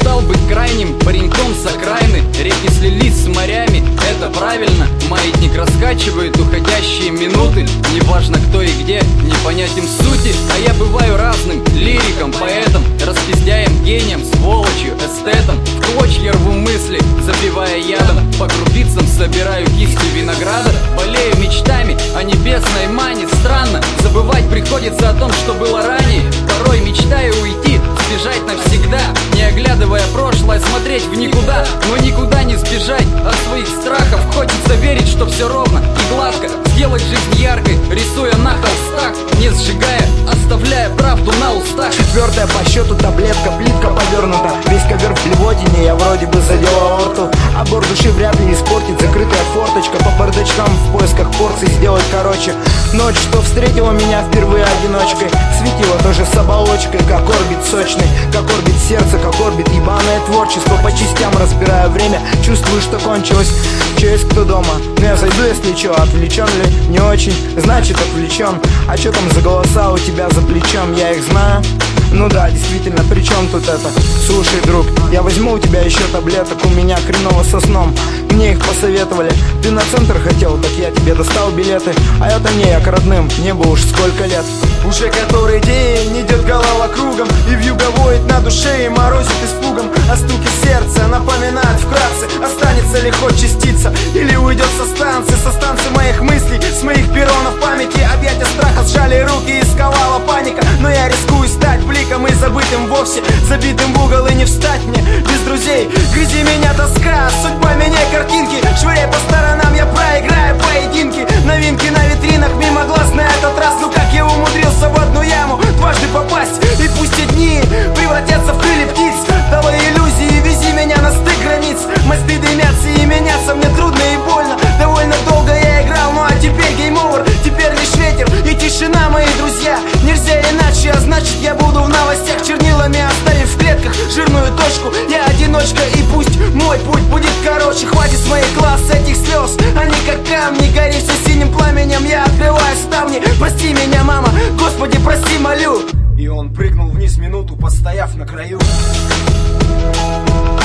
стал быть крайним пареньком с окраины. Реки слились с морями, это правильно. Маятник раскачивает уходящие минуты. Неважно кто и где, не понять им сути. А я бываю разным лириком, поэтом, распиздяем, гением, сволочью, эстетом. В клочья рву мысли, запивая ядом. По крупицам собираю кисти винограда. Болею мечтами о небесной мане. Странно, забывать приходится о том, что было ранее. Порой мечтаю уйти, сбежать навсегда, не оглядывая прошлое, смотреть в никуда. Но никуда не сбежать от своих страхов. Хочется верить, что все ровно и гладко, сделать жизнь яркой, рисуя на холстах, не сжигая, оставляя правду на устах. Четвертая по счету таблетка, плитка повернута. Весь ковер в блевотине, я вроде бы задел аорту. А бор души вряд ли испортит закрытая форточка. По бардачкам в поисках порций сделать короче. Ночь, что встретила меня впервые одиночкой, светила тоже с оболочкой, как орбит сочный, как орбит сердце, как орбит ебаное творчество. По частям разбирая время, чувствую, что кончилось. Че есть кто дома? Ну я зайду, если чё. Отвлечен ли? Не очень, значит отвлечен. А чё там за голоса у тебя за плечом? Я их знаю. Ну да, действительно, при чем тут это? Слушай, друг, я возьму у тебя еще таблеток. У меня хреново со сном, мне их посоветовали. Ты на центр хотел, так я тебе достал билеты. А это не, я к родным, небо уж сколько лет. Уже который день идет голова кругом, и вьюга воет на душе и морозит испугом. О стуке сердца напоминает вкратце, останется ли хоть частица, или уйдет со станции моих мыслей, с моих перронов памяти. Объятия страха сжали руки и сковала паника. Но я рискую стать бликом и забытым вовсе, забитым в угол и не встать мне без друзей. Грызи меня тоска, судьба меняй картинки, швыряй по сторонам, я проиграю поединки. Новинки на витринах, мимо глаз на этот раз. Ну как я умудрился в одну яму дважды попасть? И пусть эти дни превратятся в крылья птиц. Давай иллюзии, вези меня на стык границ. Мосты дымятся и меняться мне трудно и больно. Довольно долго я играл, ну а теперь гейм-овер. Теперь лишь ветер и тишина, мои друзья. Нельзя иначе, а значит я буду в новостях. Чернилами оставив в клетках жирную точку. Я одиночка, и пусть мой путь будет короче. Хватит с моих глаз этих слез, они как камни. Гори все синим пламенем, я открываю ставни. Прости меня, мама, Господи, прости, молю. И он прыгнул вниз минуту, постояв на краю.